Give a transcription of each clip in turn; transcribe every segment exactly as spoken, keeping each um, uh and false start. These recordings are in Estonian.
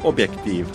Objektiiv.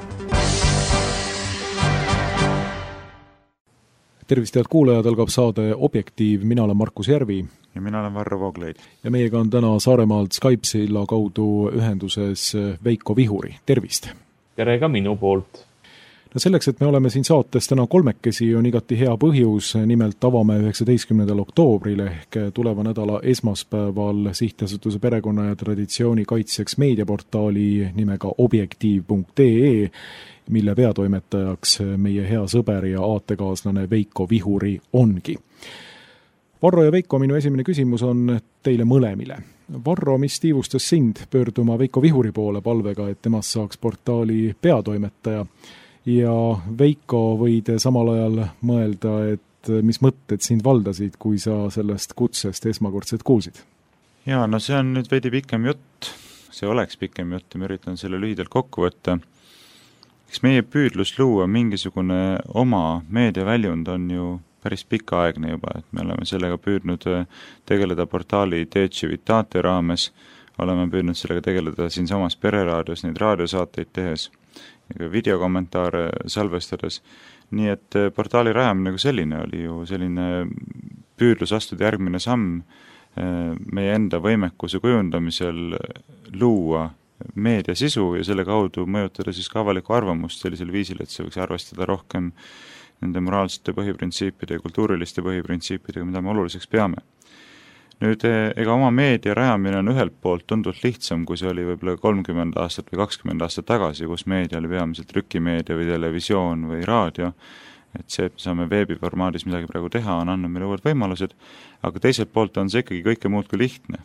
Tervist, head kuulajad, algab saade Objektiiv. Mina olen Markus Järvi. Ja mina olen Varro Vooglaid. Ja meiega on täna Saaremaalt Skype-silla kaudu ühenduses Veiko Vihuri. Tervist! Tere ka minu poolt! No selleks, et me oleme siin saates täna kolmekesi, on igati hea põhjus. Nimelt avame üheksateistkümnendal oktoobril ehk tuleva nädala esmaspäeval Sihtasutuse perekonna ja traditsiooni kaitseks meediaportaali nimega objektiiv punkt ee, mille peatoimetajaks meie hea sõber ja aatekaaslane Veiko Vihuri ongi. Varro ja Veiko, minu esimene küsimus on teile mõlemile. Varro, mis tiivustas sind pöörduma Veiko Vihuri poole palvega, et temast saaks portaali peatoimetaja? Ja Veiko, võid samal ajal mõelda, et mis mõtted sind valdasid, kui sa sellest kutsest esmakordselt kuulsid? Jaa, no see on nüüd veidi pikem jutt. See oleks pikem jutt ja ma üritan selle lühidalt kokku võtta. Eks meie püüdlus luua mingisugune oma meediaväljund on ju päris pikaaegne juba, et me oleme sellega püüdnud tegeleda portaali De Civitate raames, oleme püüdnud sellega tegeleda siin samas pereraadios neid raadiosaateid tehes ja videokommentaare salvestades. Nii et portaali rajamine kui selline oli ju selline püüdlus astuda järgmine samm meie enda võimekuse kujundamisel luua meediasisu ja selle kaudu mõjutada siis ka avalikku arvamust sellisel viisil, et see võiks arvestada rohkem nende moraalsete põhiprintsiipide ja kultuuriliste põhiprintsiipidega, mida me oluliseks peame. Nüüd, ega oma meedia rajamine on ühelt poolt tundult lihtsam, kui see oli võib-olla kolmkümmend aastat või kakskümmend aastat tagasi, kus meedia oli peamiselt trükimeedia või televisioon või raadio. Et see, et me saame veebiformaadis midagi praegu teha, on andnud meile uued võimalused, aga teiselt poolt on see ikkagi kõike muud kui lihtne.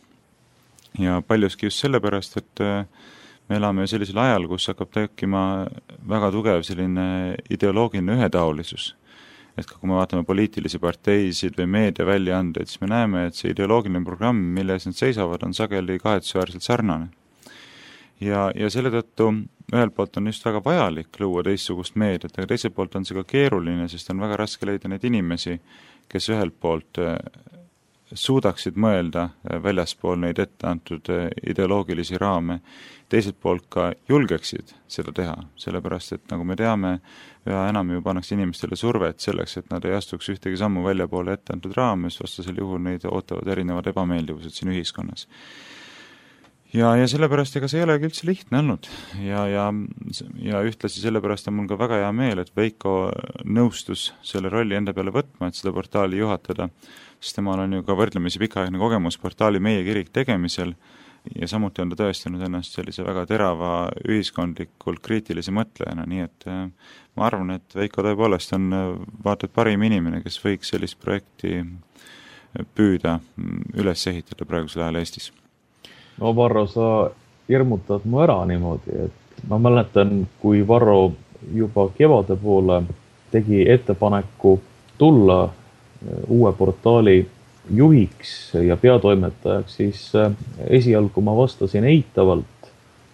Ja paljuski just sellepärast, et me elame sellisel ajal, kus hakkab tekkima väga tugev selline ideoloogiline ühetaolisus. Et kui me vaatame poliitilisi parteisid või meediaväljaandeid, siis me näeme, et see ideoloogiline programm, mille ees nad seisavad, on sageli kahetsusväärselt sarnane. Ja, ja selle tõttu ühelt poolt on just väga vajalik luua teistsugust meediat, aga teiselt poolt on see ka keeruline, sest on väga raske leida neid inimesi, kes ühelt poolt suudaksid mõelda väljaspool neid ette antud ideoloogilisi raame, teiselt poolt ka julgeksid seda teha, sellepärast, et nagu me teame, üha enam ju pannakse inimestele survet selleks, et nad ei astuks ühtegi sammu väljapoole ette antud raames, vastasel juhul neid ootavad erinevad ebameeldivused siin ühiskonnas. Ja, ja sellepärast ega see ei olegi üldse lihtne olnud ja, ja, ja ühtlasi sellepärast on mul ka väga hea meel, et Veiko nõustus selle rolli enda peale võtma, et seda portaali juhatada, sest temal on ju ka võrdlemisi pikaaegne kogemus portaali Meie Kirik tegemisel ja samuti on ta tõestanud ennast sellise väga terava ühiskondlikult kriitilise mõtlejana, nii et ma arvan, et Veiko tõepoolest on vaatad parim inimene, kes võiks sellist projekti püüda üles ehitada praegusel ajal Eestis. No Varro, sa hirmutad mu ära niimoodi, et ma mäletan, kui Varro juba kevade poole tegi ettepaneku tulla uue portaali juhiks ja peatoimetajaks, siis esialgu ma vastasin eitavalt,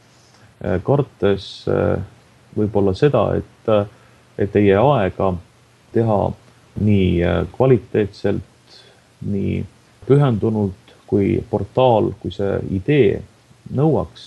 kartes võib-olla seda, et, et ei jää aega teha nii kvaliteetselt, nii pühendunult kui portaal, kui see idee nõuaks.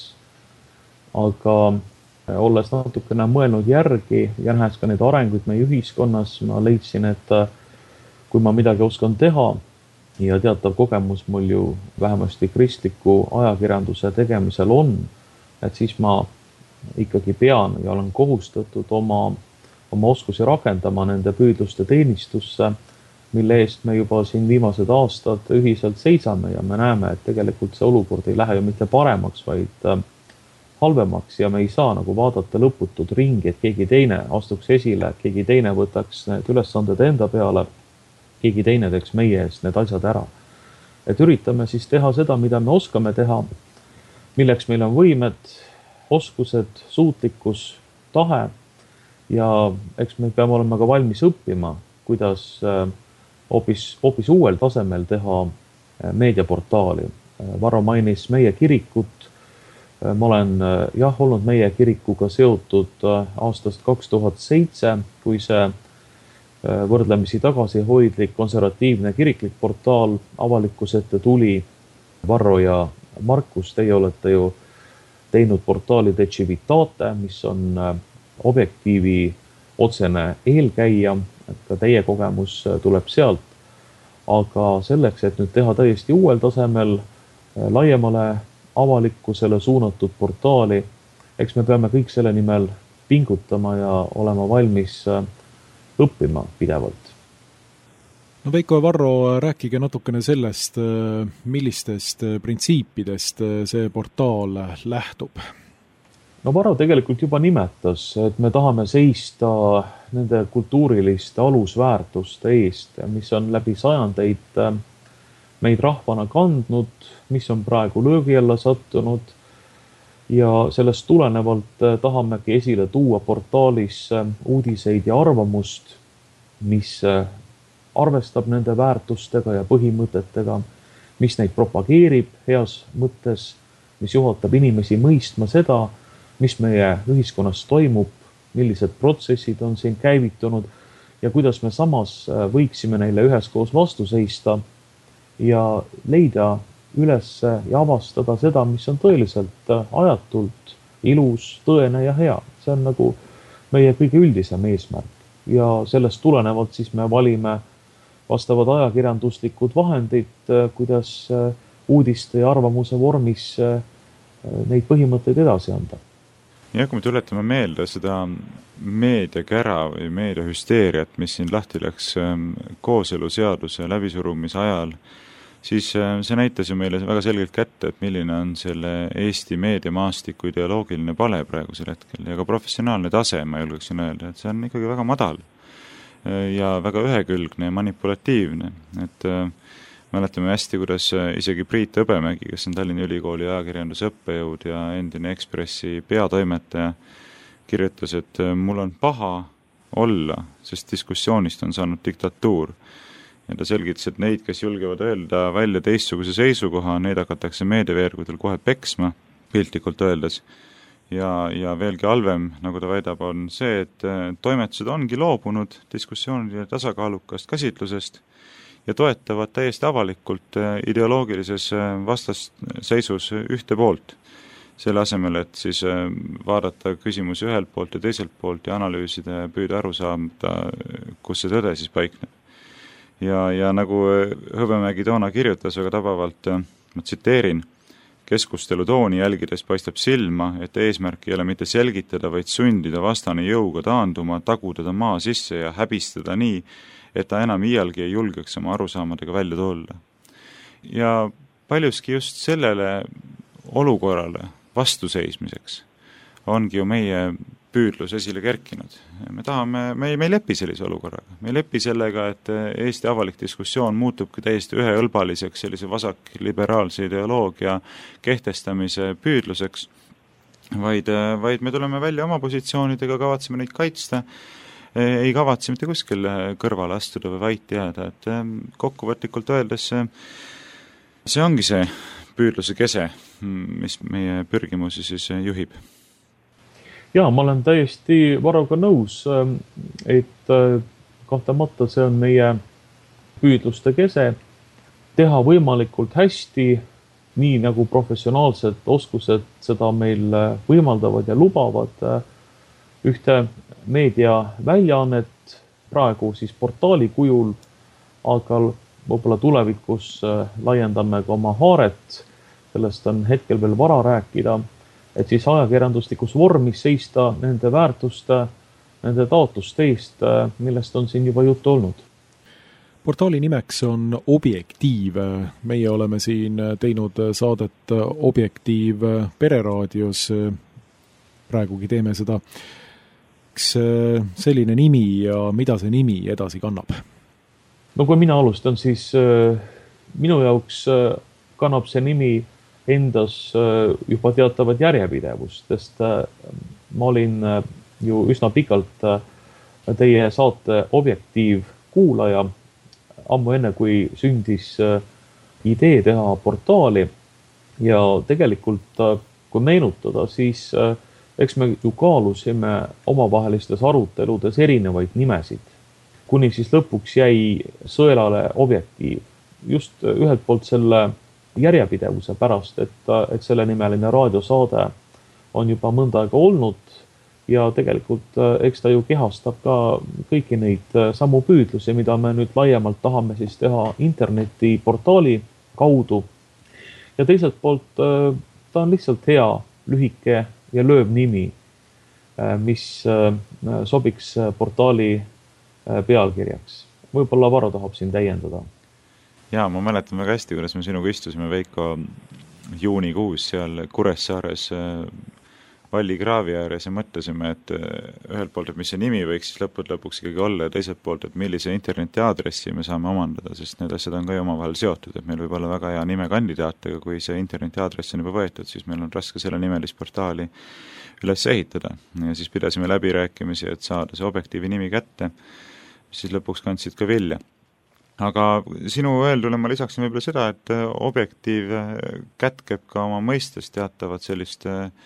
Aga olles natukene mõelnud järgi ja nähes ka need arenguid meie ühiskonnas, ma leidsin, et kui ma midagi oskan teha ja teatav kogemus mul ju vähemasti kristliku ajakirjanduse tegemisel on, et siis ma ikkagi pean ja olen kohustatud oma, oma oskusi rakendama nende püüdluste teenistusse, mille eest me juba siin viimased aastad ühiselt seisame ja me näeme, et tegelikult see olukord ei lähe ju mitte paremaks, vaid halvemaks ja me ei saa nagu vaadata lõputud ringi, et keegi teine astuks esile, keegi teine võtaks need ülesanded enda peale, keegi teine teeks meie eest need asjad ära. Et üritame siis teha seda, mida me oskame teha, milleks meil on võimed, oskused, suutlikkus, tahe ja eks me peame olema ka valmis õppima, kuidas hoopis, hoopis uuel tasemel teha meediaportaali. Varro mainis Meie Kirikut. Ma olen jah olnud Meie Kirikuga seotud aastast kaks tuhat seitse, kui see võrdlemisi tagasihoidlik konservatiivne kiriklik portaal avalikkuse ette tuli. Varro ja Markus, teie olete ju teinud portaali De Civitate, mis on Objektiivi otsene eelkäija, et ka teie kogemus tuleb sealt. Aga selleks, et nüüd teha täiesti uuel tasemel, laiemale avalikkusele suunatud portaali, eks me peame kõik selle nimel pingutama ja olema valmis õppima pidevalt. No Veiko ja Varro, rääkige natukene sellest, millistest printsiipidest see portaal lähtub. No Varro tegelikult juba nimetas, et me tahame seista nende kultuuriliste alusväärtuste eest, mis on läbi sajandeid meid rahvana kandnud, mis on praegu löögi alla sattunud ja sellest tulenevalt tahamegi esile tuua portaalis uudiseid ja arvamust, mis arvestab nende väärtustega ja põhimõtetega, mis neid propageerib heas mõttes, mis juhatab inimesi mõistma seda, mis meie ühiskonnas toimub, millised protsessid on siin käivitunud ja kuidas me samas võiksime neile üheskoos vastu seista ja leida üles ja avastada seda, mis on tõeliselt ajatult ilus, tõene ja hea. See on nagu meie kõige üldisem eesmärk ja sellest tulenevalt siis me valime vastavad ajakirjanduslikud vahendid, kuidas uudiste ja arvamuse vormis neid põhimõtteid edasi anda. Ja kui me tuletame meelde seda meediakära või meediahüsteeriat, mis siin lahti läks kooseluseaduse läbisurumise ajal, siis see näitas ju meile väga selgelt kätte, et milline on selle Eesti meediamaastiku ideoloogiline pale praegusel hetkel ja ka professionaalne tase, ma julgeksin öelda, et see on ikkagi väga madal ja väga ühekülgne ja manipulatiivne. Et mäletame hästi, kuidas isegi Priit Hõbemägi, kes on Tallinna Ülikooli ajakirjanduse õppejõud ja endine Ekspressi peatoimetaja, kirjutas, et mul on paha olla, sest diskussioonist on saanud diktatuur. Ja ta selgitas, et neid, kes julgevad öelda välja teistsuguse seisukoha, neid hakatakse meediaveergudel kohe peksma, piltlikult öeldes. Ja, ja veelgi halvem, nagu ta väidab, on see, et toimetused ongi loobunud diskussioonide tasakaalukast käsitlusest ja toetavad täiesti avalikult ideoloogilises vastasseisus ühte poolt. Selle asemel, et siis vaadata küsimusi ühelt poolt ja teiselt poolt ja analüüsida ja püüda aru saada, kus see tõde siis paikneb. Ja, ja nagu Hõbemägi toona kirjutas väga tabavalt, ma tsiteerin, keskustelu tooni jälgides paistab silma, et eesmärk ei ole mitte selgitada, vaid sundida vastane jõuga taanduma, tagudada maa sisse ja häbistada nii, et ta enam iialgi ei julgeks oma arusaamadega välja tulla. Ja paljuski just sellele olukorrale vastuseismiseks ongi ju meie püüdlus esile kerkinud. Me tahame, me ei, me ei lepi sellise olukorraga. Me ei lepi sellega, et Eesti avalik diskussioon muutubki täiesti üheõlbaliseks sellise vasak-liberaalse ideoloogia kehtestamise püüdluseks, vaid, vaid me tuleme välja oma positsioonidega, kavatseme neid kaitsta, ei kavatse mitte kuskil kõrvale astuda või vait jääda, et kokkuvõtlikult öeldes see ongi see püüdluse kese, mis meie pürgimusi siis juhib. Ja, ma olen täiesti Varroga nõus, et kahtlemata see on meie püüdluste kese teha võimalikult hästi, nii nagu professionaalsed oskused seda meil võimaldavad ja lubavad ühte meediaväljaannet, praegu siis portaali kujul, aga võib-olla tulevikus laiendame ka oma haaret, sellest on hetkel veel vara rääkida, et siis ajakirjanduslikus vormis seista nende väärtuste, nende taotluste eest, millest on siin juba juttu olnud. Portaali nimeks on Objektiiv. Meie oleme siin teinud saadet Objektiiv Pereraadios. Praegugi teeme seda. Kas selline nimi ja mida see nimi edasi kannab? No kui mina alustan, siis minu jaoks kannab see nimi endas juba teatavat järjepidevust, sest ma olin ju üsna pikalt teie saate Objektiiv kuulaja, ammu enne kui sündis idee teha portaali ja tegelikult kui meenutada, siis eks me ju kaalusime omavahelistes aruteludes erinevaid nimesid, kuni siis lõpuks jäi sõelale Objektiiv. Just ühelt poolt selle järjepidevuse pärast, et, et selle nimeline raadiosaade on juba mõnda aega olnud ja tegelikult eks ta ju kehastab ka kõiki neid samu püüdlusi, mida me nüüd laiemalt tahame siis teha internetiportaali kaudu. Ja teiselt poolt ta on lihtsalt hea, lühike ja lööv nimi, mis sobiks portaali pealkirjaks. Võib-olla Varro tahab siin täiendada. Jaa, ma mäletan väga hästi, kuidas me sinuga istusime Veiko juunikuus seal Kuressaares Vallikraavi ääres ja mõtlesime, et ühelt poolt, et mis see nimi võiks siis lõpud lõpuks ikkagi olla ja teiselt poolt, et millise internetiaadressi me saame omandada, sest need asjad on ka ju omavahel seotud, et meil võib olla väga hea nimekandidaat, aga kui see internetiaadress on juba võetud, siis meil on raske selle nimelist portaali üles ehitada. Ja siis pidasime läbirääkimisi, et saada see objektiivi nimi kätte, mis siis lõpuks kandsid ka vilja. Aga sinu öeldule ma lisaksin võib-olla seda, et objektiiv kätkeb ka oma mõistes teatavat sellist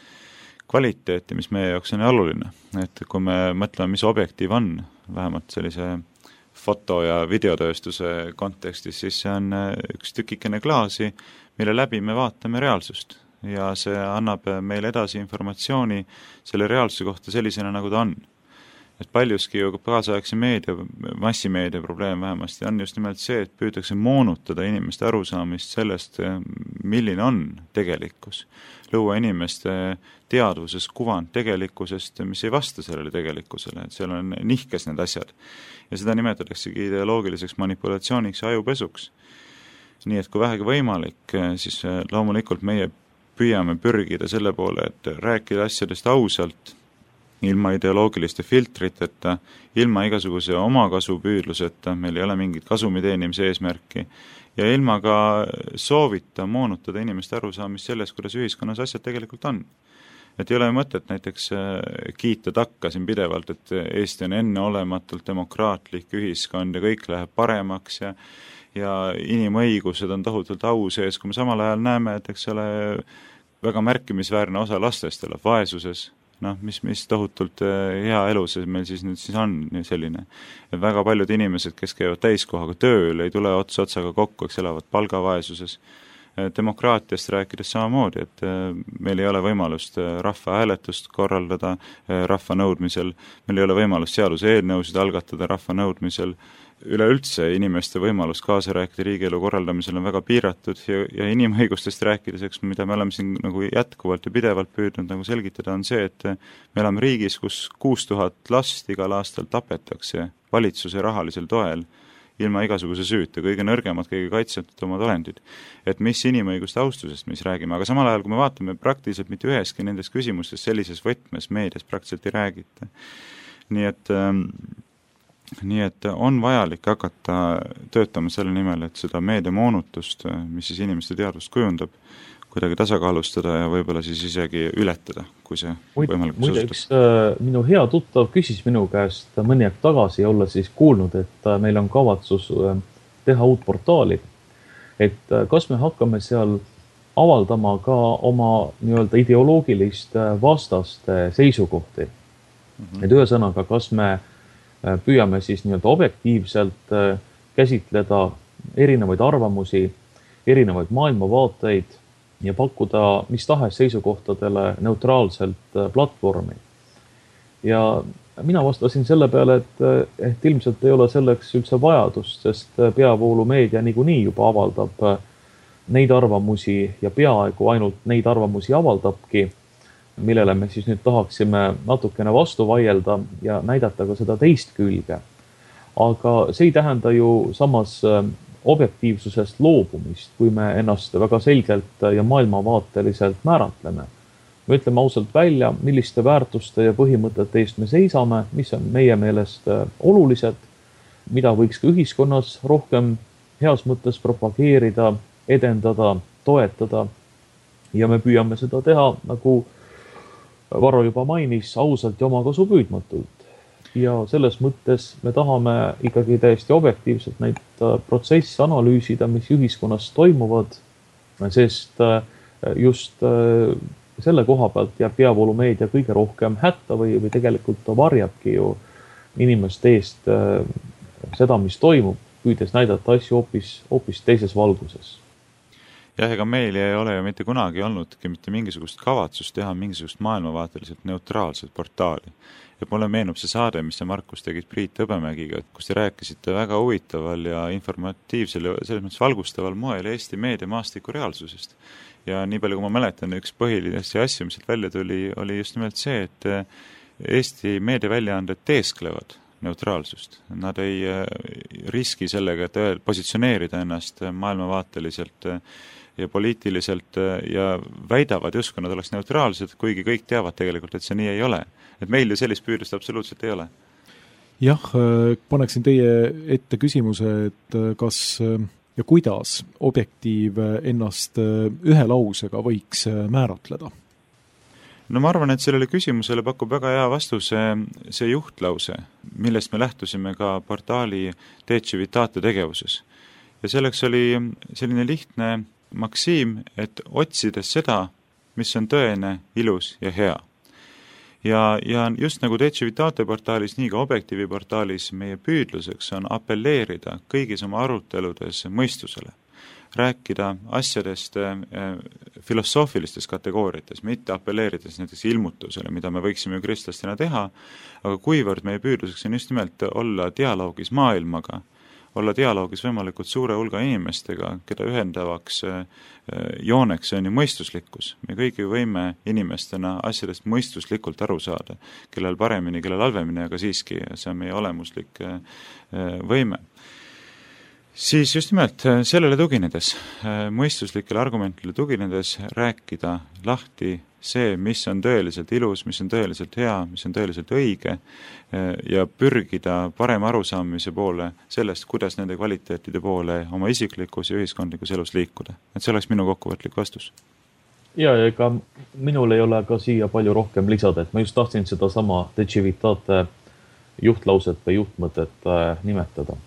kvaliteeti, mis meie jaoks on oluline. Et kui me mõtleme, mis objektiiv on, vähemalt sellise foto- ja videotööstuse kontekstis, siis see on üks tükikene klaasi, mille läbi me vaatame reaalsust. Ja see annab meile edasi informatsiooni selle reaalsuse kohta sellisena, nagu ta on. Et paljuski ju kaasaegse meedia, massimeedia probleem vähemasti on just nimelt see, et püütakse moonutada inimeste arusaamist sellest, milline on tegelikkus. Luua inimeste teadvuses kuvand tegelikkusest, mis ei vasta sellele tegelikkusele, et seal on nihkes need asjad. Ja seda nimetataksegi ideoloogiliseks manipulatsiooniks ja ajupesuks. Nii et kui vähegi võimalik, siis loomulikult meie püüame pürgida selle poole, et rääkida asjadest ausalt, ilma ideoloogiliste filtriteta, ilma igasuguse omakasupüüdluseta, meil ei ole mingit kasumi teenimise eesmärki, ja ilma ka soovita moonutada inimeste arusaamist sellest, kuidas ühiskonnas asjad tegelikult on. Et ei ole mõtet näiteks kiita takka siin pidevalt, et Eesti on enneolematult demokraatlik ühiskond ja kõik läheb paremaks ja, ja inimõigused on tohutult au sees, kui me samal ajal näeme, et eks ole väga märkimisväärne osa lastest elab vaesuses, noh, mis, mis tohutult hea elu see meil siis nüüd siis on selline. Et väga paljud inimesed, kes käivad täiskohaga tööl, ei tule ots otsaga kokku, eks elavad palgavaesuses. Demokraatiast rääkides samamoodi, et meil ei ole võimalust rahva hääletust korraldada rahva nõudmisel, meil ei ole võimalust seaduse eelnõusid algatada rahva nõudmisel, üleüldse inimeste võimalus kaasa rääkida riigielu korraldamisel on väga piiratud ja, ja inimõigustest rääkides, eks, mida me oleme siin nagu jätkuvalt ja pidevalt püüdnud nagu selgitada, on see, et me oleme riigis, kus kuus tuhat last igal aastal tapetakse valitsuse rahalisel toel ilma igasuguse süüta, kõige nõrgemad, kõige kaitsetud omad olendid. Et mis inimõiguste austusest me siis räägime, aga samal ajal, kui me vaatame praktiliselt mitte üheski nendest küsimustest sellises võtmes meedias praktiliselt ei räägita. Nii et Nii et on vajalik hakata töötama selle nimel, et seda meediamoonutust, mis siis inimeste teadvust kujundab, kuidagi tasakaalustada ja võib-olla siis isegi ületada, kui see võimalik muideks, minu hea tuttav küsis minu käest mõni aeg tagasi, olla siis kuulnud, et meil on kavatsus teha uut portaali. Et kas me hakkame seal avaldama ka oma nii-öelda ideoloogilist vastaste seisukohti. Mm-hmm. Et ühesõnaga, kas me püüame siis nii-öelda objektiivselt käsitleda erinevaid arvamusi, erinevaid maailmavaateid ja pakkuda mis tahes seisukohtadele neutraalselt platvormi. Ja mina vastasin selle peale, et, et ilmselt ei ole selleks üldse vajadust, sest peavoolumeedia niikuinii juba avaldab neid arvamusi ja peaaegu ainult neid arvamusi avaldabki, millele me siis nüüd tahaksime natukene vastu vaielda ja näidata ka seda teist külge. Aga see ei tähenda ju samas objektiivsusest loobumist, kui me ennast väga selgelt ja maailmavaateliselt määratleme. Me ütleme ausalt välja, milliste väärtuste ja põhimõtete eest me seisame, mis on meie meelest olulised, mida võiks ka ühiskonnas rohkem heas mõttes propageerida, edendada, toetada. Ja me püüame seda teha, nagu Varro juba mainis, ausalt ja omakasu püüdmatult. Ja selles mõttes me tahame ikkagi täiesti objektiivselt neid protsesse analüüsida, mis ühiskonnas toimuvad, sest just selle koha pealt jääb peavoolumeedia kõige rohkem hätta või, või tegelikult varjabki ju inimeste eest seda, mis toimub, püüdes näidata asju hoopis, hoopis teises valguses. jah, ega meil ei ole ju mitte kunagi olnudki mitte mingisugust kavatsust teha mingisugust maailmavaateliselt neutraalset portaali. Ja mulle meenub see saade, mis te Markus tegid Priit Hõbemägiga, kus te rääkisite väga huvitaval ja informatiivsel ja selles mõttes valgustaval moel Eesti meediamaastiku reaalsusest. Ja nii palju, kui ma mäletan, üks põhilisi asju, mis välja tuli, oli just nimelt see, et Eesti meediaväljaanded teesklevad neutraalsust. Nad ei riski sellega, et positsioneerida ennast maailmavaateliselt ja poliitiliselt ja väidavad justkui nad oleks neutraalsed, kuigi kõik teavad tegelikult, et see nii ei ole. Et meil ju sellist püüdlust absoluutselt ei ole. Jah, paneksin teie ette küsimuse, et kas ja kuidas Objektiiv ennast ühe lausega võiks määratleda? No ma arvan, et sellele küsimusele pakub väga hea vastuse see juhtlause, millest me lähtusime ka portaali De Civitate tegevuses. Ja selleks oli selline lihtne maksiim, et otsides seda, mis on tõene, ilus ja hea. Ja, ja just nagu De Civitate portaalis, nii ka Objektiivi portaalis meie püüdluseks on appelleerida kõigis oma aruteludes mõistusele. Rääkida asjadest filosoofilistes kategooriates, mitte appelleerides näiteks ilmutusele, mida me võiksime ju kristlastena teha, aga kuivõrd meie püüdluseks on just nimelt olla dialoogis maailmaga, olla dialoogis võimalikult suure hulga inimestega, keda ühendavaks jooneks on ju mõistuslikkus. Me kõigi võime inimestena asjadest mõistuslikult aru saada, kellel paremini, kellel halvemini, aga siiski see on meie olemuslik võime. Siis just nimelt sellele tuginedes, mõistuslikele argumentile tuginedes rääkida lahti see, mis on tõeliselt ilus, mis on tõeliselt hea, mis on tõeliselt õige ja pürgida parema arusaamise poole sellest, kuidas nende kvaliteetide poole oma isiklikus ja ühiskondlikus elus liikuda. Et see oleks minu kokkuvõtlik vastus. Ja, ega minul ei ole ka siia palju rohkem lisada, et ma just tahtsin seda sama De Civitate juhtlauset või juhtmõtet nimetada.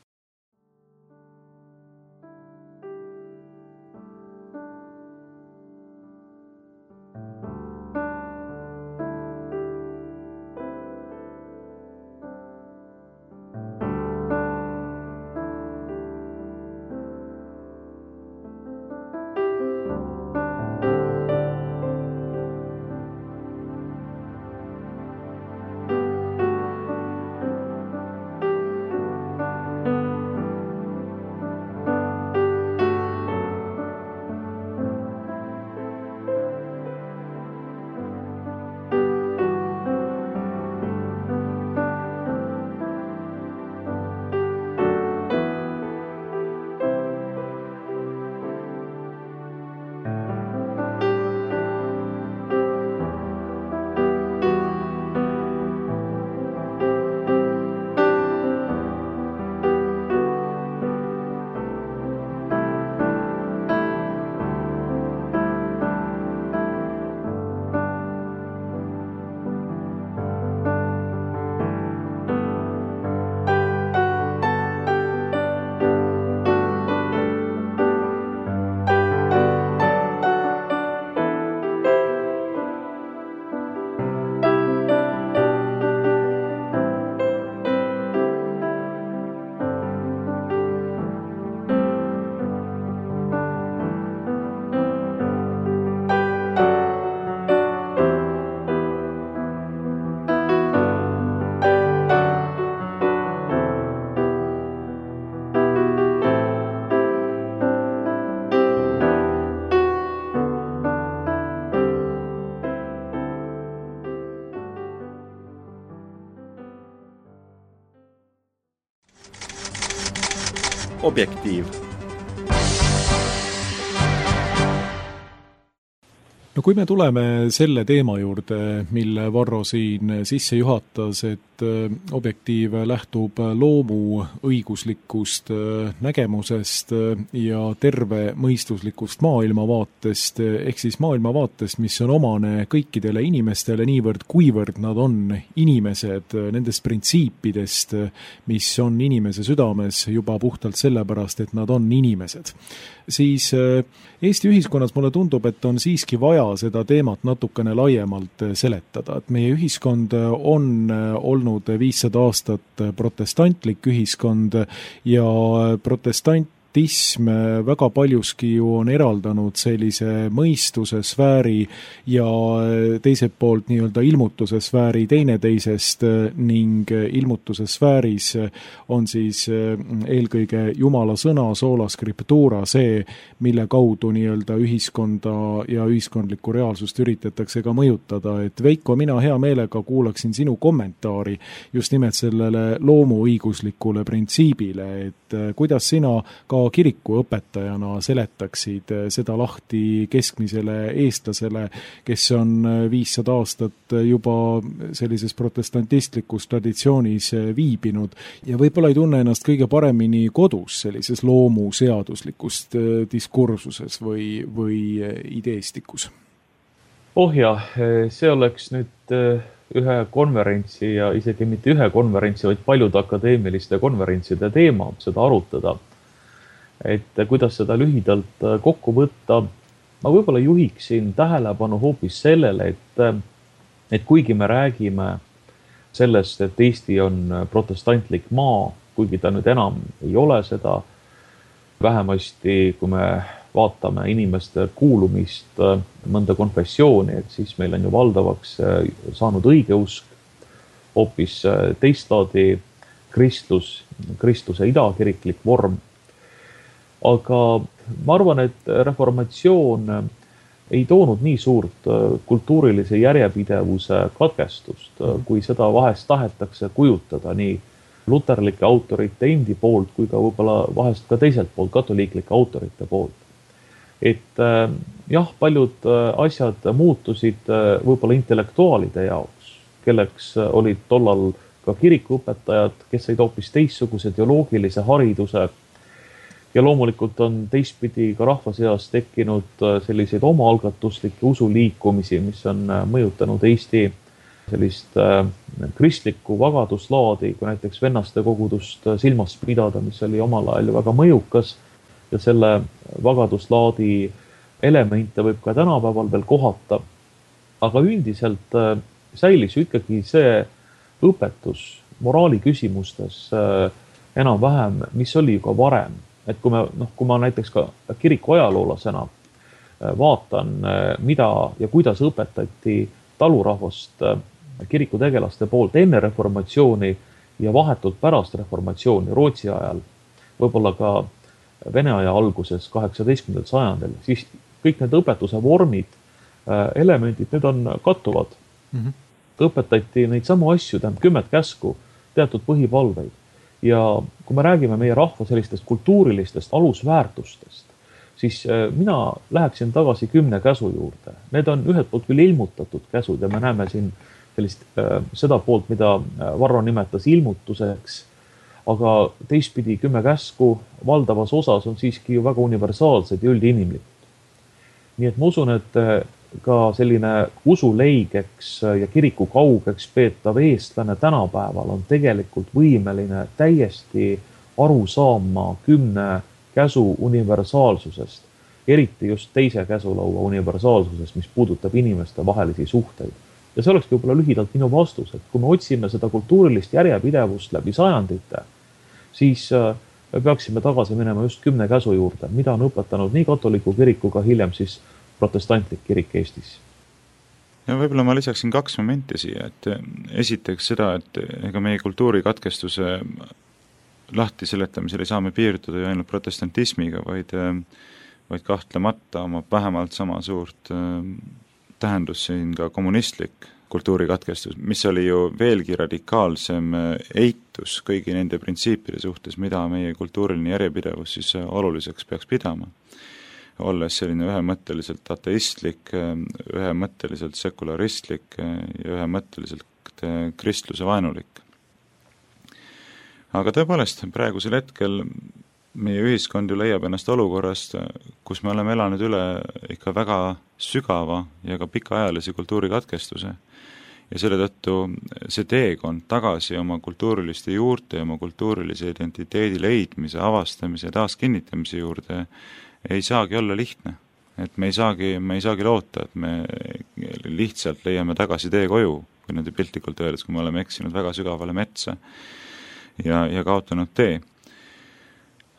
Objektiiv. No kui me tuleme selle teema juurde, mille Varro siin sisse juhatas, et Objektiiv lähtub loomu õiguslikust nägemusest ja terve mõistuslikust maailmavaatest, ehk siis maailmavaatest, mis on omane kõikidele inimestele niivõrd, kuivõrd nad on inimesed, nendest printsiipidest, mis on inimese südames juba puhtalt sellepärast, et nad on inimesed. Siis Eesti ühiskonnas mulle tundub, et on siiski vaja seda teemat natukene laiemalt seletada, et meie ühiskond on olnud viissada aastat protestantlik ühiskond ja protestant protestantism väga paljuski ju on eraldanud sellise mõistuse sfääri ja teiselt poolt nii-öelda ilmutuse sfääri teineteisest ning ilmutuse sfääris on siis eelkõige Jumala sõna, sola scriptura, see, mille kaudu nii-öelda ühiskonda ja ühiskondlikku reaalsust üritatakse ka mõjutada. Et Veiko, mina hea meelega kuulaksin sinu kommentaari just nimelt sellele loomuõiguslikule printsiibile, et kuidas sina ka kiriku õpetajana seletaksid seda lahti keskmisele eestlasele, kes on viissada aastat juba sellises protestantistlikus traditsioonis viibinud ja võib-olla ei tunne ennast kõige paremini kodus sellises loomuseaduslikust diskursuses või, või ideestikus? Oh jah, see oleks nüüd ühe konverentsi ja isegi mitte ühe konverentsi, vaid paljude akadeemiliste konverentside teema seda arutada. Et kuidas seda lühidalt kokku võtta, ma võib-olla juhiksin tähelepanu hoopis sellele, et, et kuigi me räägime sellest, et Eesti on protestantlik maa, kuigi ta nüüd enam ei ole seda, vähemasti kui me vaatame inimeste kuulumist mõnda konfessiooni, et siis meil on ju valdavaks saanud õigeusk, hoopis teist laadi kristlus, kristluse idakiriklik vorm. Aga ma arvan, et reformatsioon ei toonud nii suurt kultuurilise järjepidevuse katkestust, kui seda vahest tahetakse kujutada nii luterlike autorite endi poolt, kui ka võib-olla vahest ka teiselt poolt katoliiklike autorite poolt. Et jah, paljud asjad muutusid võib-olla intellektuaalide jaoks, kelleks olid tollal ka kirikuõpetajad, kes said hoopis teistsuguse teoloogilise hariduse. Ja loomulikult on teistpidi ka rahva seas tekkinud selliseid omaalgatuslikke usuliikumisi, mis on mõjutanud Eesti sellist kristlikku vagaduslaadi, kui näiteks vennaste kogudust silmas pidada, mis oli omal ajal väga mõjukas ja selle vagaduslaadi elemente võib ka tänapäeval veel kohata. Aga üldiselt säilis ikkagi see õpetus moraali küsimustes enam-vähem, mis oli ka varem. Et kui, me, noh, kui ma näiteks ka kiriku ajaloolasena vaatan, mida ja kuidas õpetati talurahvast kirikutegelaste poolt enne reformatsiooni ja vahetult pärast reformatsiooni Rootsi ajal, võib-olla ka Vene aja alguses kaheksateistkümnendal sajandil, siis kõik need õpetuse vormid, elemendid, need on kattuvad. Mm-hmm. Õpetati neid samu asju, tähendab kümmet käsku, teatud põhipalveid. Ja kui me räägime meie rahva sellistest kultuurilistest alusväärtustest, siis mina läheksin tagasi kümne käsu juurde. Need on ühed poolt küll ilmutatud käsud ja me näeme siin sellist, seda poolt, mida Varro nimetas ilmutuseks, aga teistpidi kümme käsku valdavas osas on siiski ju väga universaalsed ja üldinimlikud. Nii et ma usun, et ka selline usuleigeks ja kiriku kaugeks peetav eestlane tänapäeval on tegelikult võimeline täiesti aru saama kümne käsu universaalsusest, eriti just teise käsulaua universaalsusest, mis puudutab inimeste vahelisi suhteid. Ja see oleks võib-olla lühidalt minu vastus, et kui me otsime seda kultuurilist järjepidevust läbi sajandite, siis me peaksime tagasi minema just kümne käsu juurde, mida on õpetanud nii katoliku kirikuga hiljem siis protestantlik kirik Eestis. Ja võib-olla ma lisaksin kaks momenti siia, et esiteks seda, et ega meie kultuurikatkestuse lahti seletamisel ei saa me piirduda ju ainult protestantismiga, vaid, vaid kahtlemata oma vähemalt sama suurt tähendus siin ka kommunistlik kultuurikatkestus, mis oli ju veelgi radikaalsem eitus kõigi nende printsiipide suhtes, mida meie kultuuriline järjepidevus siis oluliseks peaks pidama. Olles selline ühemõtteliselt ateistlik, ühemõtteliselt sekularistlik ja ühemõtteliselt kristluse vaenulik. Aga tõepoolest, praegusel hetkel meie ühiskond ju leiab ennast olukorrast, kus me oleme elanud üle ikka väga sügava ja ka pikaajalise kultuurikatkestuse. Ja selle tõttu see teekond tagasi oma kultuuriliste juurte ja oma kultuurilise identiteedi leidmise, avastamise ja taaskinnitamise juurde ei saagi olla lihtne. Et me ei saagi, me ei saagi loota, et me lihtsalt leiame tagasi tee koju, kui nende piltlikult öeldes, kui me oleme eksinud väga sügavale metsa ja, ja kaotanud tee.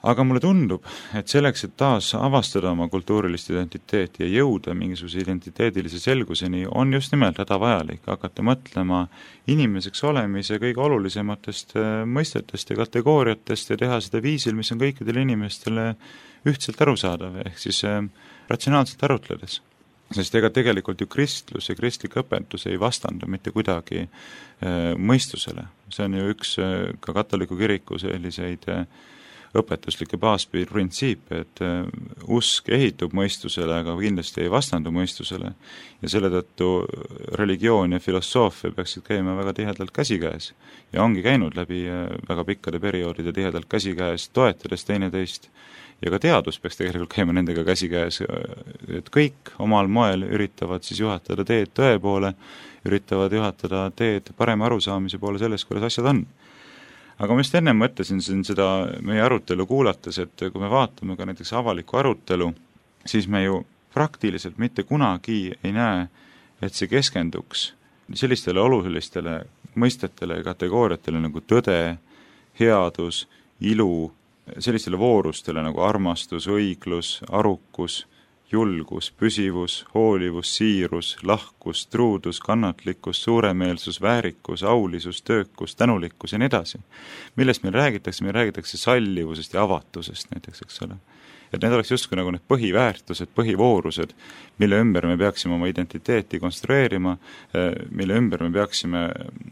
Aga mulle tundub, et selleks, et taas avastada oma kultuurilist identiteeti ja jõuda mingisuguse identiteedilise selguseni, on just nimelt hädavajalik hakata mõtlema inimeseks olemise kõige olulisematest mõistetest ja kategooriatest ja teha seda viisil, mis on kõikidele inimestele ühtselt arusaadav, ehk siis ratsionaalselt arutledes. Sest ega tegelikult ju kristlus ja kristlik õpetus ei vastandu mitte kuidagi mõistusele. See on ju üks ka katoliku kiriku selliseid õpetuslikke baasprintsiipe, et usk ehitub mõistusele, aga kindlasti ei vastandu mõistusele. Ja selle tõttu religioon ja filosoofia peaksid käima väga tihedalt käsikäes ja ongi käinud läbi väga pikkade perioodide tihedalt käsikäes, toetades teineteist. Ja ka teadus peaks tegelikult käima nendega käsikäes, et kõik omal moel üritavad siis juhatada teed tõe poole, üritavad juhatada teed parema arusaamise poole sellest, kuidas asjad on. Aga ma just enne mõtlesin siin seda meie arutelu kuulates, et kui me vaatame ka näiteks avalikku arutelu, siis me ju praktiliselt mitte kunagi ei näe, et see keskenduks sellistele olulistele mõistetele ja kategooriatele nagu tõde, headus, ilu, sellistele voorustele nagu armastus, õiglus, arukus, julgus, püsivus, hoolivus, siirus, lahkus, truudus, kannatlikkus, suuremeelsus, väärikus, aulisus, töökus, tänulikkus ja nii edasi. Millest meil räägitakse, meil räägitakse sallivusest ja avatusest näiteks, eks ole. Et need oleks justkui nagu need põhiväärtused, põhivoorused, mille ümber me peaksime oma identiteeti konstrueerima, mille ümber me peaksime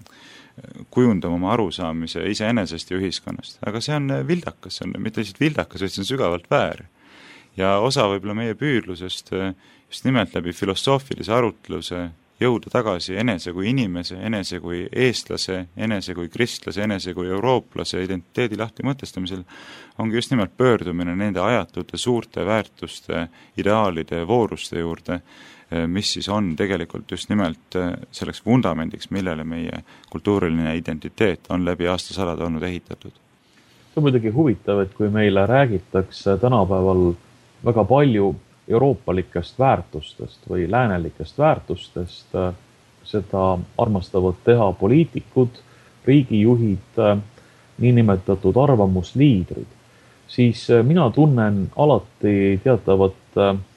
kujundama oma arusaamise iseenesest ja ühiskonnast. Aga see on vildakas, see on mitte lihtsalt vildakas, vaid see on sügavalt väär. Ja osa võib-olla meie püüdlusest just nimelt läbi filosoofilise arutluse jõuda tagasi enese kui inimese, enese kui eestlase, enese kui kristlase, enese kui eurooplase identiteedi lahti mõtestamisel ongi just nimelt pöördumine nende ajatute suurte väärtuste, ideaalide ja vooruste juurde, mis siis on tegelikult just nimelt selleks vundamendiks, millele meie kultuuriline identiteet on läbi aastasadade olnud ehitatud. See on muidugi huvitav, et kui meile räägitakse tänapäeval väga palju euroopalikest väärtustest või läänelikest väärtustest, seda armastavad teha poliitikud, riigijuhid, niinimetatud arvamusliidrid, siis mina tunnen alati teatavat,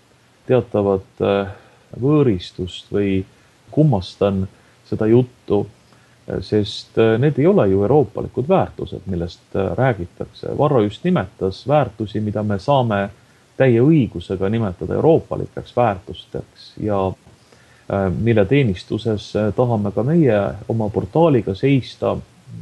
teatavat võõristust või kummastan seda juttu, sest need ei ole ju euroopalikud väärtused, millest räägitakse. Varro just nimetas väärtusi, mida me saame täie õigusega nimetada euroopalikeks väärtusteks ja mille teenistuses tahame ka meie oma portaaliga seista.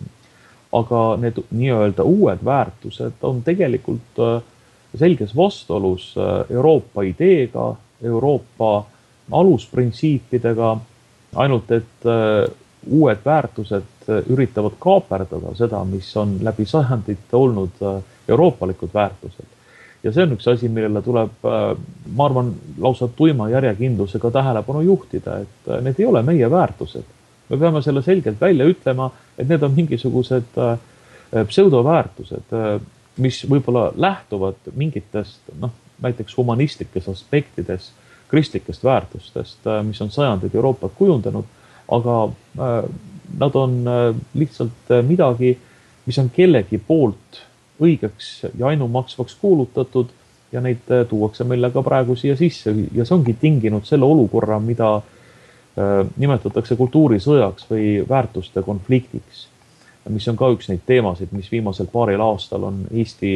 Aga need nii-öelda uued väärtused on tegelikult selges vastuolus Euroopa ideega, Euroopa alusprintsiipidega, ainult et uued väärtused üritavad kaaperdada seda, mis on läbi sajandite olnud euroopalikud väärtused. Ja see on üks asi, millele tuleb, ma arvan, lausa tuima järjekindlusega tähelepanu juhtida, et need ei ole meie väärtused. Me peame selle selgelt välja ütlema, et need on mingisugused pseudoväärtused, mis võib-olla lähtuvad mingitest, noh, näiteks humanistlikes aspektides, kristlikest väärtustest, mis on sajandid Euroopat kujundanud, aga nad on lihtsalt midagi, mis on kellegi poolt õigeks ja ainumaksvaks kuulutatud ja neid tuuakse meile ka praegu siia sisse ja see ongi tinginud selle olukorra, mida nimetatakse kultuurisõjaks või väärtuste konfliktiks, mis on ka üks neid teemasid, mis viimasel paaril aastal on Eesti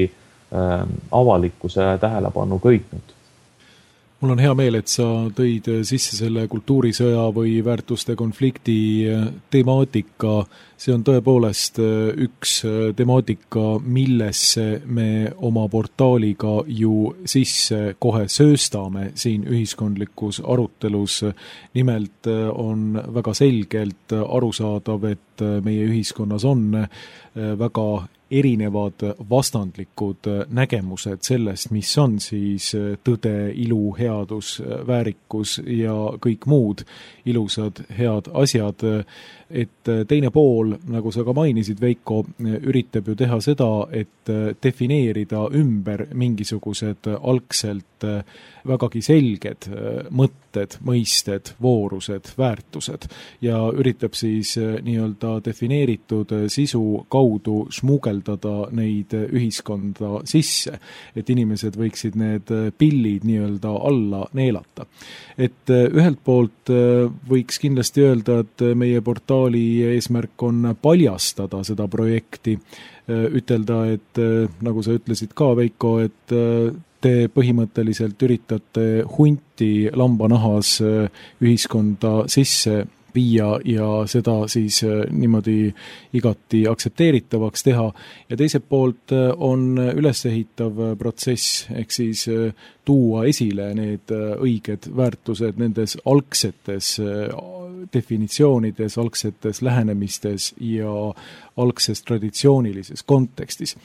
avalikkuse tähelepanu köitnud. Mul on hea meel, et sa tõid sisse selle kultuurisõja või väärtuste konflikti temaatika. See on tõepoolest üks temaatika, millesse me oma portaaliga ju sisse kohe sööstame siin ühiskondlikus arutelus. Nimelt on väga selgelt arusaadav, et meie ühiskonnas on väga erinevad vastandlikud nägemused sellest, mis on siis tõde, ilu, headus, väärikus ja kõik muud ilusad, head asjad. Et teine pool, nagu sa ka mainisid, Veiko, üritab ju teha seda, et defineerida ümber mingisugused algselt vägagi selged mõtted, mõisted, voorused, väärtused ja üritab siis nii-öelda defineeritud sisu kaudu smuugeldada sukeldada neid ühiskonda sisse, et inimesed võiksid need pillid nii-öelda alla neelata. Et ühelt poolt võiks kindlasti öelda, et meie portaali eesmärk on paljastada seda projekti, ütelda, et nagu sa ütlesid ka, Veiko, et te põhimõtteliselt üritate hunti lambanahas ühiskonda sisse viia ja seda siis niimoodi igati aktsepteeritavaks teha. Ja teiselt poolt on ülesehitav protsess, ehk siis tuua esile need õiged väärtused nendes algsetes definitsioonides, algsetes lähenemistes ja algses traditsioonilises kontekstis.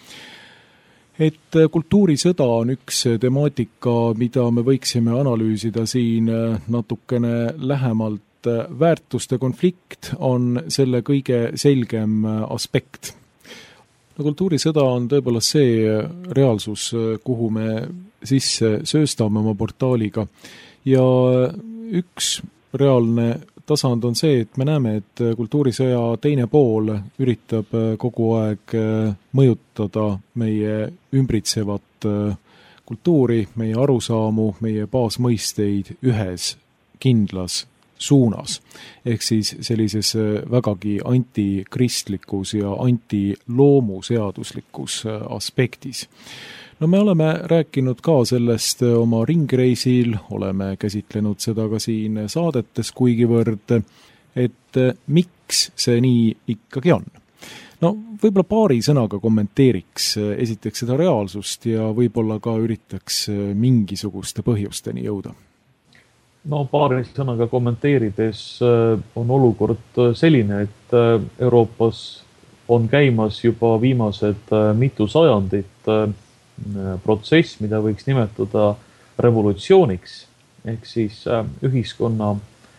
Et kultuurisõda on üks temaatika, mida me võiksime analüüsida siin natukene lähemalt. Väärtuste konflikt on selle kõige selgem aspekt. No, kultuurisõda on tõepoolest see reaalsus, kuhu me sisse sööstame oma portaaliga. Ja üks reaalne tasand on see, et me näeme, et kultuurisõja teine pool üritab kogu aeg mõjutada meie ümbritsevat kultuuri, meie arusaamu, meie baasmõisteid ühes kindlas suunas, ehk siis sellises vägagi antikristlikus ja antiloomuseaduslikus aspektis. No me oleme rääkinud ka sellest oma ringreisil, oleme käsitlenud seda ka siin saadetes kuigivõrd, et miks see nii ikkagi on. No võib-olla paari sõnaga kommenteeriks esiteks seda reaalsust ja võib-olla ka üritaks mingisuguste põhjusteni jõuda. No paari sõnaga kommenteerides on olukord selline, et Euroopas on käimas juba viimased mitu sajandit protsess, mida võiks nimetada revolutsiooniks, ehk siis ühiskonna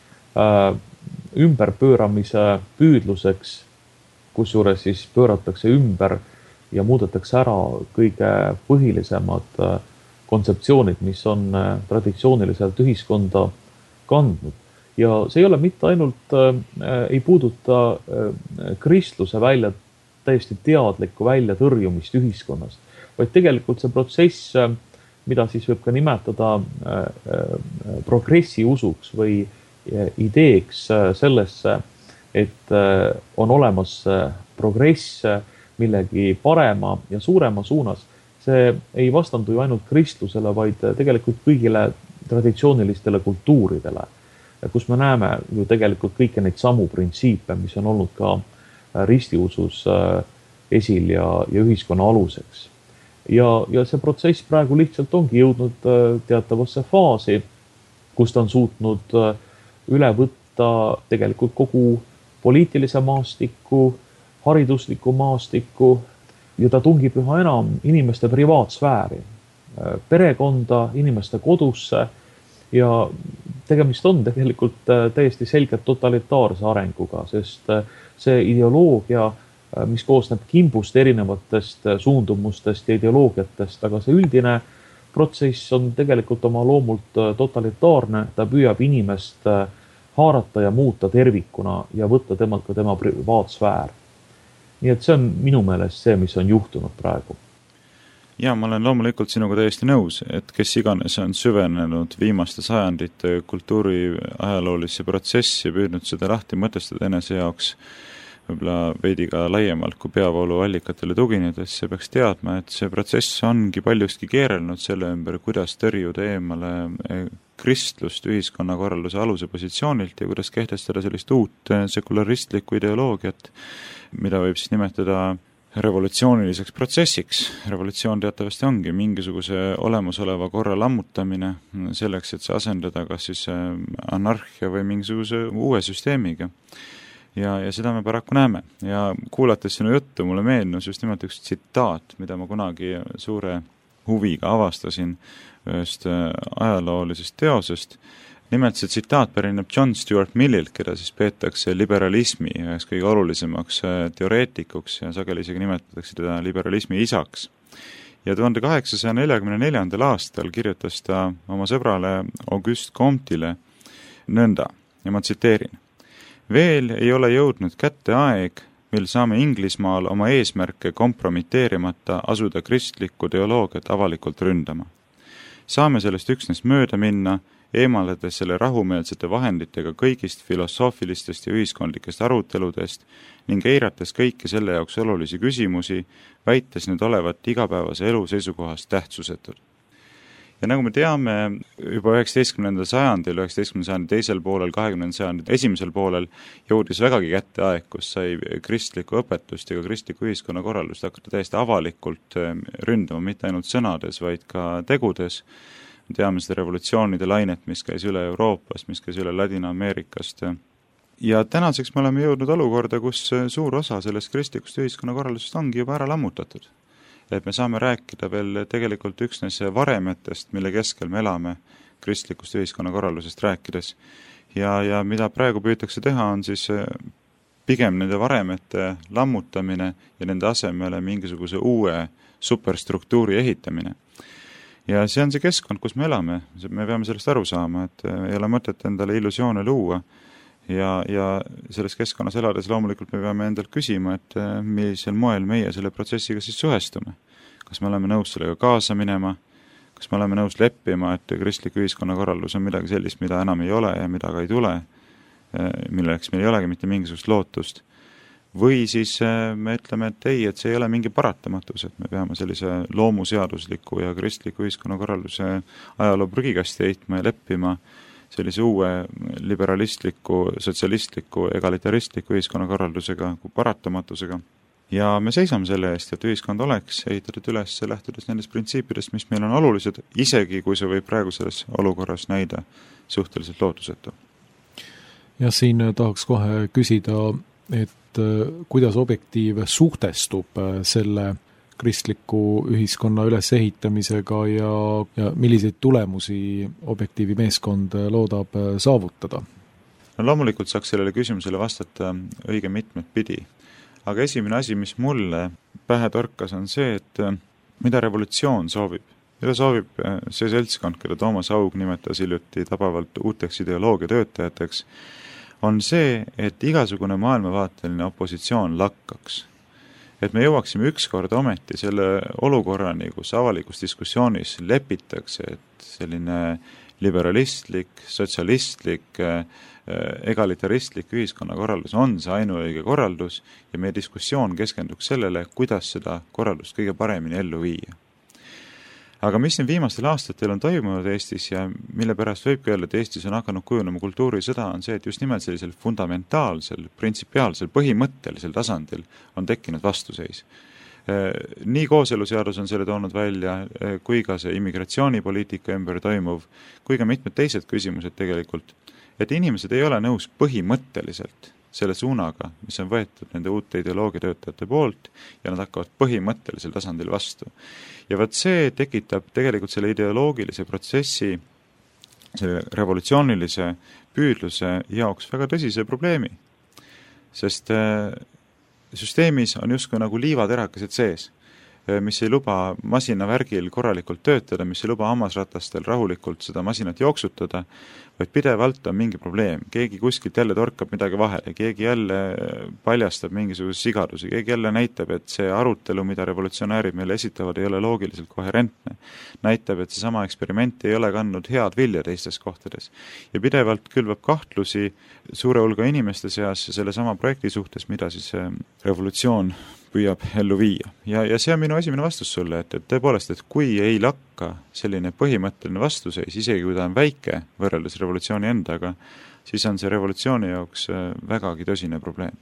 ümberpööramise püüdluseks, kusjuures siis pööratakse ümber ja muudetakse ära kõige põhilisemad kontseptsioonid, mis on traditsiooniliselt ühiskonda kandnud. Ja see ei ole mitte ainult, ei puuduta kristluse välja, täiesti teadlikku välja tõrjumist ühiskonnast, vaid tegelikult see protsess, mida siis võib ka nimetada progressi usuks või ideeks sellesse, et on olemas progress millegi parema ja suurema suunas, see ei vastandu ju ainult kristlusele, vaid tegelikult kõigile traditsioonilistele kultuuridele, kus me näeme ju tegelikult kõiki neid samu printsiipe, mis on olnud ka ristiusus esil ja, ja ühiskonna aluseks. Ja, ja see protsess praegu lihtsalt ongi jõudnud teatavasse faasi, kus ta on suutnud üle võtta tegelikult kogu poliitilise maastiku, haridusliku maastiku, ja ta tungib üha enam inimeste privaatsfääri, perekonda, inimeste kodusse ja tegemist on tegelikult täiesti selgelt totalitaarse arenguga, sest see ideoloogia, mis koosneb kimbust erinevatest suundumustest ja ideoloogiatest, aga see üldine protsess on tegelikult oma loomult totalitaarne, ta püüab inimest haarata ja muuta tervikuna ja võtta temalt ka tema privaatsfäär. Nii et see on minu meelest see, mis on juhtunud praegu. Ja, ma olen loomulikult sinuga täiesti nõus, et kes iganes on süvenenud viimaste sajandite kultuuri ajaloolisse protsessi ja püüdnud seda lahti mõtestada enese jaoks võib-olla veidi ka laiemalt kui peavoolu allikatele tuginedes, see peaks teadma, et see protsess ongi paljustki keerelnud selle ümber, kuidas tõrjuda eemale kristlust ühiskonnakorralduse aluse positsioonilt ja kuidas kehtestada sellist uut sekularistlikku ideoloogiat, mida võib siis nimetada revolutsiooniliseks protsessiks. Revolutsioon teatavasti ongi mingisuguse olemasoleva korra lammutamine selleks, et see asendada kas siis anarhia või mingisuguse uue süsteemiga. Ja, ja seda me paraku näeme. Ja kuulates sinu juttu, mulle meenus just nimelt üks tsitaat, mida ma kunagi suure huviga avastasin ühest ajaloolisest teosest. Nimelt see tsitaat pärineb John Stuart Millilt, keda siis peetakse liberalismi üheks kõige olulisemaks teoreetikuks ja sageli isegi nimetatakse teda liberalismi isaks. Ja tuhande kaheksasaja neljakümne neljandal aastal kirjutas ta oma sõbrale Auguste Comte'ile nõnda, ja ma tsiteerin. Veel ei ole jõudnud kätte aeg, mil saame Inglismaal oma eesmärke kompromiteerimata asuda kristlikku teoloogiat avalikult ründama. Saame sellest üksnes mööda minna, eemaldades selle rahumeelsete vahenditega kõigist filosoofilistest ja ühiskondlikest aruteludest ning eirates kõiki selle jaoks olulisi küsimusi, väites need olevat igapäevase elu seisukohast tähtsusetud. Ja nagu me teame, juba üheksateistkümnendal sajandil, üheksateistkümnenda sajandi teisel poolel, kahekümnendal sajandi esimesel poolel jõudis vägagi kätte aeg, kus sai kristlikku õpetust ja ka kristlikku ühiskonnakorraldust hakata täiesti avalikult ründama, mitte ainult sõnades, vaid ka tegudes. Me teame seda revolutsioonide lainet, mis käis üle Euroopast, mis käis üle Ladina-Ameerikast. Ja tänaseks me oleme jõudnud olukorda, kus suur osa sellest kristlikust ühiskonnakorraldusest ongi juba ära lammutatud. Et me saame rääkida veel tegelikult üksnes varemetest, mille keskel me elame kristlikust ühiskonnakorraldusest rääkides. Ja, ja mida praegu püütakse teha, on siis pigem nende varemete lammutamine ja nende asemele mingisuguse uue superstruktuuri ehitamine. Ja see on see keskkond, kus me elame. Me peame sellest aru saama, et ei ole mõtet endale illusioone luua. Ja, ja selles keskkonnas elades loomulikult me peame endalt küsima, et millisel moel meie selle protsessiga siis suhestume. Kas me oleme nõus sellega kaasa minema, kas me oleme nõus leppima, et kristlik ühiskonnakorraldus on midagi sellist, mida enam ei ole ja mida ka ei tule, milleks meil ei olegi mitte mingisugust lootust. Või siis me ütleme, et ei, et see ei ole mingi paratamatus, et me peame sellise loomuseadusliku ja kristliku ühiskonnakorralduse ajaloo prügikasti heitma ja leppima sellise uue liberalistliku, sotsialistliku, egalitaristliku ühiskonnakorraldusega kui paratamatusega. Ja me seisame selle eest, et ühiskond oleks ehitatud üles lähtudes nendest printsiipidest, mis meil on olulised, isegi kui see võib praegu selles olukorras näida suhteliselt lootusetu. Ja siin tahaks kohe küsida, et kuidas Objektiiv suhtestub selle kristliku ühiskonna ülesehitamisega ja, ja milliseid tulemusi Objektiivi meeskond loodab saavutada? No loomulikult saaks sellele küsimusele vastata õige mitmed pidi. Aga esimene asi, mis mulle pähe torkas, on see, et mida revolutsioon soovib. Mida soovib see seltskond, keda Toomas Haug nimetas hiljuti tabavalt uuteks ideoloogia töötajateks, on see, et igasugune maailmavaateline opositsioon lakkaks. Et me jõuaksime ükskord ometi selle olukorrani, kus avalikus diskussioonis lepitakse, et selline liberalistlik, sotsialistlik, egalitaristlik ühiskonnakorraldus on see ainuõige korraldus ja meie diskussioon keskenduks sellele, kuidas seda korraldust kõige paremini ellu viia. Aga mis siin viimastel aastatel on toimunud Eestis ja mille pärast võibki öelda, et Eestis on hakanud kujunema kultuurisõda, on see, et just nimelt sellisel fundamentaalsel, printsipiaalsel, põhimõttelisel tasandil on tekkinud vastuseis. Nii kooseluseadus on selle toonud välja, kui ka see immigratsioonipoliitika ümber toimuv, kui ka mitmed teised küsimused tegelikult, et inimesed ei ole nõus põhimõtteliselt selle suunaga, mis on võetud nende uute ideoloogiatöötajate poolt ja nad hakkavad põhimõttelisel tasandil vastu. Ja võt see tekitab tegelikult selle ideoloogilise protsessi, selle revolutsioonilise püüdluse jaoks väga tõsise probleemi. Sest süsteemis on justkui nagu liivaterakesed sees, mis ei luba masinavärgil korralikult töötada, mis ei luba hammasratastel rahulikult seda masinat jooksutada, vaid pidevalt on mingi probleem. Keegi kuskilt jälle torkab midagi vahele, keegi jälle paljastab mingisuguse sigadusi, keegi jälle näitab, et see arutelu, mida revolutsionäärid meile esitavad, ei ole loogiliselt koherentne. Näitab, et see sama eksperiment ei ole kandnud head vilja teistes kohtades. Ja pidevalt külvab kahtlusi suure hulga inimeste seas selle sama projekti suhtes, mida siis revolutsioon püüab ellu viia. Ja, ja see on minu esimene vastus sulle, et, et tõepoolest, et kui ei lakka selline põhimõtteline vastuseis, isegi kui ta on väike võrreldes revolutsiooni endaga, siis on see revolutsiooni jaoks vägagi tõsine probleem.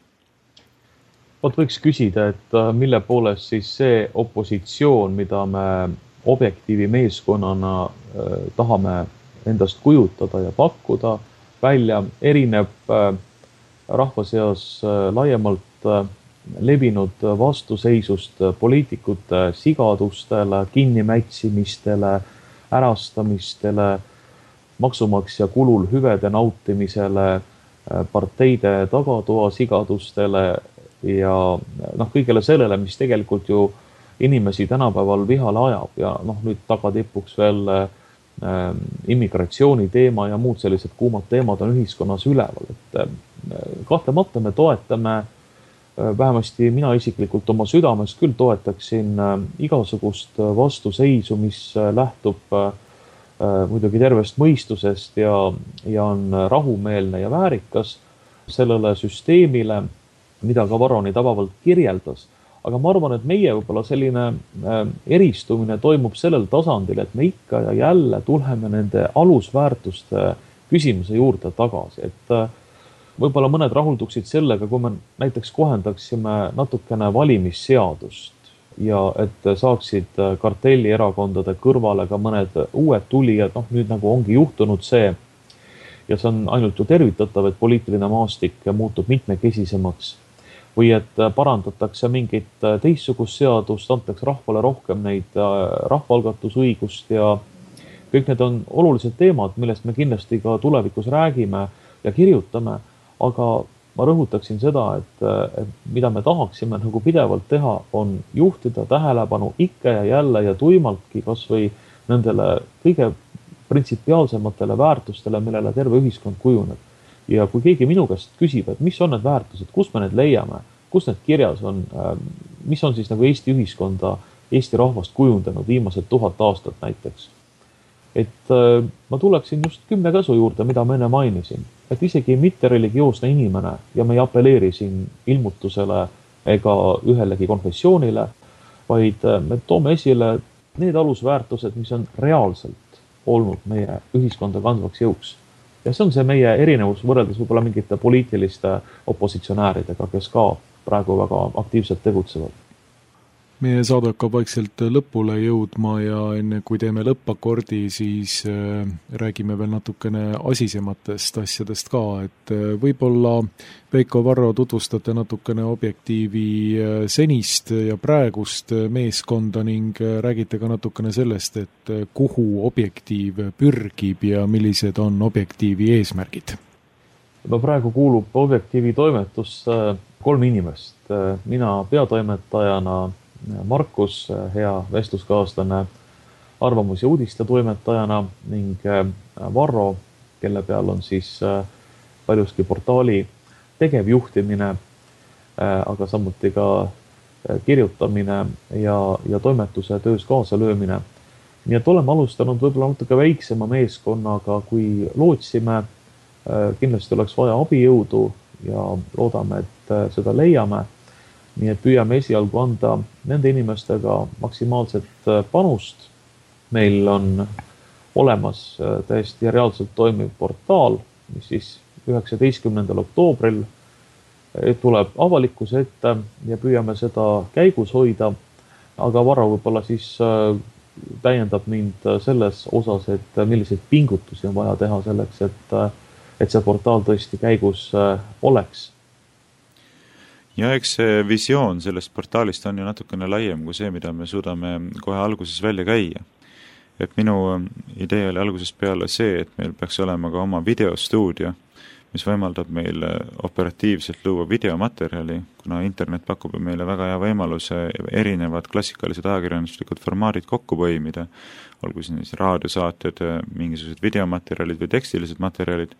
Vot võiks küsida, et mille poolest siis see opositsioon, mida me Objektiivi meeskonnana eh, tahame endast kujutada ja pakkuda välja, erineb eh, rahva seas eh, laiemalt eh, levinud vastuseisust poliitikute sigadustele, kinnimätsimistele, ärastamistele, maksumaksja kulul hüvede nautimisele, parteide tagatoa sigadustele ja noh, kõigele sellele, mis tegelikult ju inimesi tänapäeval vihale ajab ja noh, nüüd tagatipuks veel äh, immigratsiooni teema ja muud sellised kuumad teemad on ühiskonnas üleval. Et äh, kahtlemata me toetame vähemasti mina isiklikult oma südames küll toetaksin igasugust vastuseisu, mis lähtub muidugi tervest mõistusest ja, ja on rahumeelne ja väärikas sellele süsteemile, mida ka Varro nii tabavalt kirjeldas. Aga ma arvan, et meie võib-olla selline eristumine toimub sellel tasandil, et me ikka ja jälle tuleme nende alusväärtuste küsimuse juurde tagasi. Et võib-olla mõned rahulduksid sellega, kui me näiteks kohendaksime natukene valimisseadust ja et saaksid kartellierakondade kõrvale ka mõned uued tulijad, noh nüüd nagu ongi juhtunud see, ja see on ainult ju tervitatav, et poliitiline maastik muutub mitmekesisemaks või et parandatakse mingit teistsugust seadust, antakse rahvale rohkem neid rahvaalgatusõigust ja kõik need on olulised teemad, millest me kindlasti ka tulevikus räägime ja kirjutame, aga ma rõhutaksin seda, et, et mida me tahaksime nagu pidevalt teha, on juhtida tähelepanu ikka ja jälle ja tuimaltki kas või nendele kõige printsipiaalsematele väärtustele, millele terve ühiskond kujuneb. Ja kui keegi minu käest küsib, et mis on need väärtused, kus me need leiame, kus need kirjas on, mis on siis nagu Eesti ühiskonda, Eesti rahvast kujundanud viimased tuhat aastat näiteks. Et ma tuleksin just kümne käsu juurde, mida ma enne mainisin, et isegi mitte religioosne inimene ja me ei apelleeri siin ilmutusele ega ühelegi konfessioonile, vaid me toome esile need alusväärtused, mis on reaalselt olnud meie ühiskonda kandvaks jõuks. Ja see on see meie erinevus võrreldes võib-olla mingite poliitiliste opositsionääridega, kes ka praegu väga aktiivselt tegutsevad. Meie saade hakkab vaikselt lõpule jõudma ja enne kui teeme lõppakordi, siis räägime veel natukene asisematest asjadest ka, et võib-olla Veiko Varro tutvustate natukene Objektiivi senist ja praegust meeskonda ning räägite ka natukene sellest, et kuhu Objektiiv pürgib ja millised on Objektiivi eesmärgid. Ma praegu kuulub Objektiivi toimetusse kolm inimest. Mina peatoimetajana, Markus, hea vestluskaaslane, arvamus- ja uudiste toimetajana ning Varro, kelle peal on siis paljuski portaali tegevjuhtimine, aga samuti ka kirjutamine ja, ja toimetuse töös kaasalöömine. Nii et oleme alustanud võib-olla natuke väiksema meeskonnaga, kui lootsime. Kindlasti oleks vaja abijõudu ja loodame, et seda leiame. Nii et püüame esialgu anda nende inimestega maksimaalset panust. Meil on olemas täiesti reaalselt toimiv portaal, mis siis üheksateistkümnendal oktoobril tuleb avalikkuse ette ja püüame seda käigus hoida. Aga Varro võib-olla siis täiendab mind selles osas, et milliseid pingutusi on vaja teha selleks, et, et see portaal tõesti käigus oleks. Ja eks see visioon sellest portaalist on ju natukene laiem kui see, mida me suudame kohe alguses välja käia. Et minu idee oli algusest peale see, et meil peaks olema ka oma videostuudio, mis võimaldab meil operatiivselt luua videomaterjali, kuna internet pakub meile väga hea võimaluse erinevad klassikalised ajakirjanduslikud formaadid kokku põimida, olgu siis raadiosaated, mingisugused videomaterjalid või tekstilised materjalid.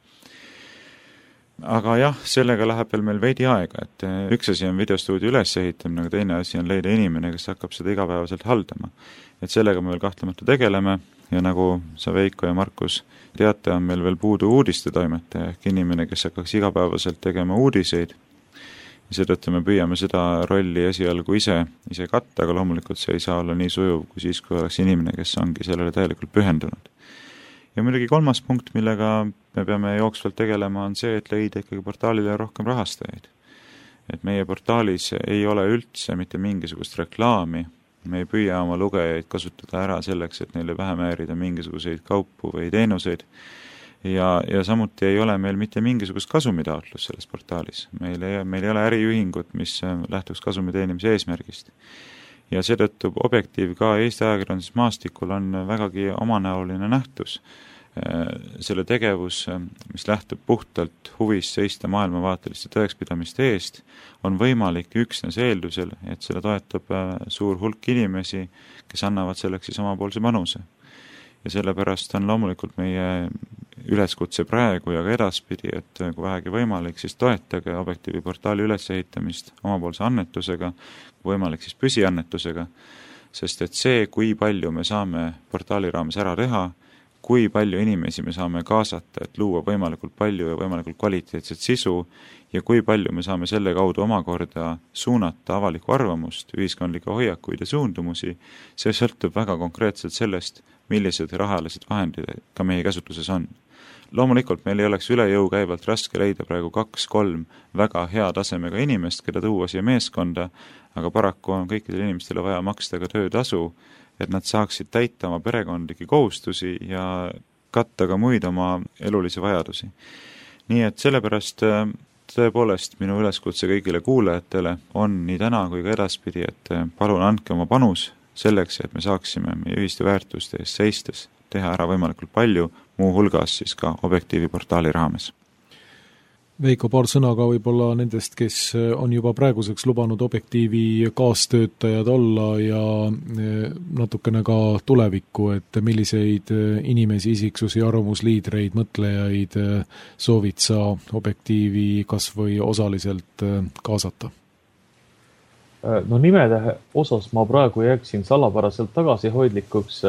Aga jah, sellega läheb veel meil veidi aega, et üks asi on videostuudio üles ehitamine, aga teine asi on leida inimene, kes hakkab seda igapäevaselt haldama. Et sellega me veel kahtlemata tegeleme ja nagu sa Veiko ja Markus teate, on meil veel puudu uudiste toimetaja ehk inimene, kes hakkaks igapäevaselt tegema uudiseid. Ja seetõttu me püüame seda rolli esialgu ise, ise katta, aga loomulikult see ei saa olla nii sujuv kui siis, kui oleks inimene, kes ongi sellele täielikult pühendunud. Ja muidugi kolmas punkt, millega me peame jooksvalt tegelema, on see, et leida ikkagi portaalile rohkem rahastajaid. Et meie portaalis ei ole üldse mitte mingisugust reklaami, me ei püüa oma lugejaid kasutada ära selleks, et neile vähe määrida mingisuguseid kaupu või teenuseid. Ja, ja samuti ei ole meil mitte mingisugust kasumitaotlus selles portaalis. Meil ei, meil ei ole äriühingut, mis lähtuks kasumi teenimise eesmärgist. Ja seetõttu Objektiiv ka Eesti ajakirjanduses maastikul on vägagi omanäoline nähtus. Selle tegevus, mis lähtub puhtalt huvist seista maailmavaateliste tõekspidamiste eest, on võimalik üksnes eeldusel, et seda toetab suur hulk inimesi, kes annavad selleks siis omapoolse panuse. Ja sellepärast on loomulikult meie üleskutse praegu ja ka edaspidi, et kui vähegi võimalik, siis toetage Objektiivi portaali ülesehitamist omapoolse annetusega, võimalik siis püsiannetusega, sest et see, kui palju me saame portaali raames ära teha, kui palju inimesi me saame kaasata, et luua võimalikult palju ja võimalikult kvaliteetset sisu ja kui palju me saame selle kaudu omakorda suunata avalikku arvamust, ühiskondlikke hoiakuid ja suundumusi, see sõltub väga konkreetselt sellest, millised rahalised vahendid ka meie käsutuses on. Loomulikult meil ei oleks üle jõu käivalt raske leida praegu kaks-kolm väga hea tasemega inimest, keda tuua siia meeskonda, aga paraku on kõikidele inimestele vaja maksta ka töötasu, et nad saaksid täita oma perekondlikke kohustusi ja katta ka muid oma elulisi vajadusi. Nii et sellepärast tõepoolest minu üleskutse kõigile kuulajatele on nii täna kui ka edaspidi, et palun andke oma panus selleks, et me saaksime meie ühiste väärtuste eest seistes teha ära võimalikult palju, muu hulgas siis ka Objektiivi portaali raames. Veiko, paar sõna ka võib-olla nendest, kes on juba praeguseks lubanud Objektiivi kaastöötajad olla ja natukene ka tulevikku, et milliseid inimesi, isiksusi, arvamusliidreid, mõtlejaid soovid sa Objektiivi kas või osaliselt kaasata? No nimede osas ma praegu jääksin salapäraselt tagasihoidlikuks,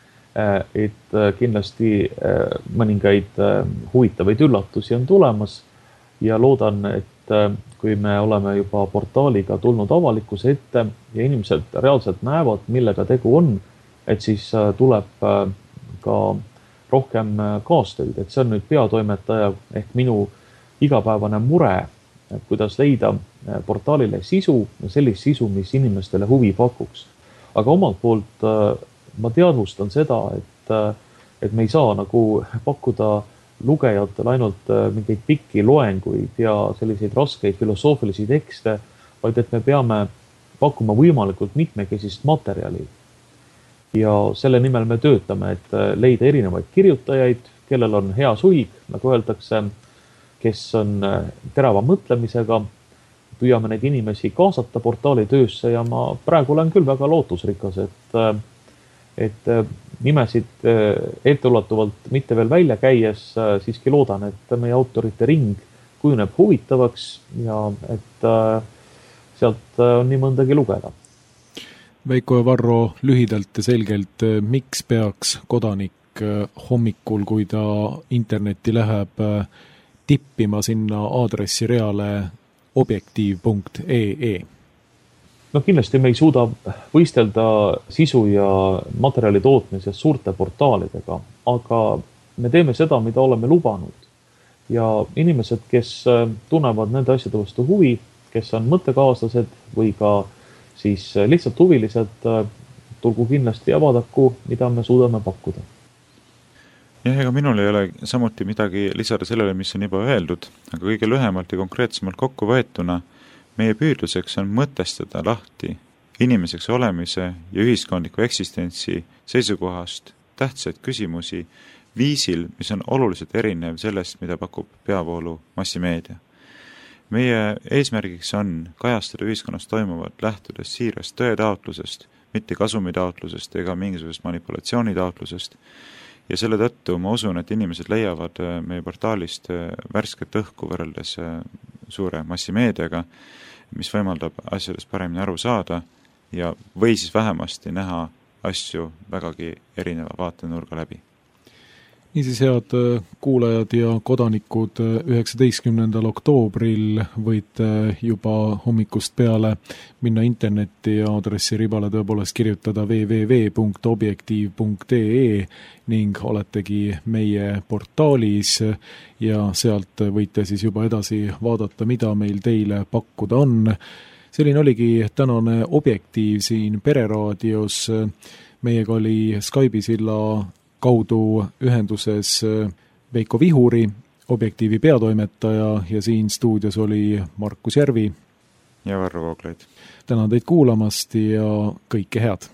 et kindlasti mõningaid huvitavaid üllatusi on tulemas ja loodan, et kui me oleme juba portaaliga tulnud avalikkuse ette ja inimesed reaalselt näevad, millega tegu on, et siis tuleb ka rohkem kaastööd, et see on nüüd peatoimetaja ehk minu igapäevane mure, kuidas leida portaalile sisu ja sellist sisu, mis inimestele huvi pakuks. Aga omalt poolt ma teadvustan seda, et, et me ei saa nagu pakkuda lugejatele ainult mingeid pikki loenguid ja selliseid raskeid filosoofilisi tekste, vaid et me peame pakkuma võimalikult mitmekesist materjali. Ja selle nimel me töötame, et leida erinevaid kirjutajaid, kellel on hea suig, nagu öeldakse, kes on terava mõtlemisega, püüame neid inimesi kaasata portaali töösse ja ma praegu olen küll väga lootusrikas, et et nimesid etteulatuvalt mitte veel välja käies siiski loodan, et meie autorite ring kujuneb huvitavaks ja et sealt on nii mõndagi lugeda. Veiko ja Varro, lühidalt ja selgelt, miks peaks kodanik hommikul, kui ta internetti läheb, tippima sinna aadressireale objektiiv punkt ee? No kindlasti me ei suuda võistelda sisu ja materjali tootmises suurte portaalidega, aga me teeme seda, mida oleme lubanud. Ja inimesed, kes tunnevad nende asjade vastu huvi, kes on mõttekaaslased või ka siis lihtsalt huvilised, tulgu kindlasti ja vaadaku, mida me suudame pakkuda. Jah, ega minul ei ole samuti midagi lisada sellele, mis on juba öeldud, aga kõige lühemalt ja konkreetsemalt kokku võetuna meie püüdluseks on mõtestada lahti inimeseks olemise ja ühiskondliku eksistentsi seisukohast tähtsaid küsimusi viisil, mis on oluliselt erinev sellest, mida pakub peavoolu massimeedia. Meie eesmärgiks on kajastada ühiskonnas toimuvat lähtudes siirast tõetaotlusest, mitte kasumitaotlusest ega mingisugusest manipulatsioonitaotlusest. Ja selle tõttu ma usun, et inimesed leiavad meie portaalist värsket õhku võrreldes suure massimeediaga, mis võimaldab asjadest paremini aru saada ja või siis vähemasti näha asju vägagi erineva vaatenurga läbi. Niisiis, head kuulajad ja kodanikud, üheksateistkümnendal oktoobril võite juba hommikust peale minna internetti ja aadressiribale tõepoolest kirjutada double-u double-u double-u punkt objektiiv punkt ee ning oletegi meie portaalis ja sealt võite siis juba edasi vaadata, mida meil teile pakkuda on. Selline oligi tänane Objektiiv siin Pereraadios. Meiega oli Skype'i silla kaudu ühenduses Veiko Vihuri, Objektiivi peatoimetaja ja siin stuudios oli Markus Järvi ja Varro Vooglaid. Tänan teid kuulamast ja kõike head!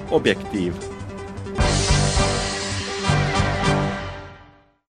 Objektiiv.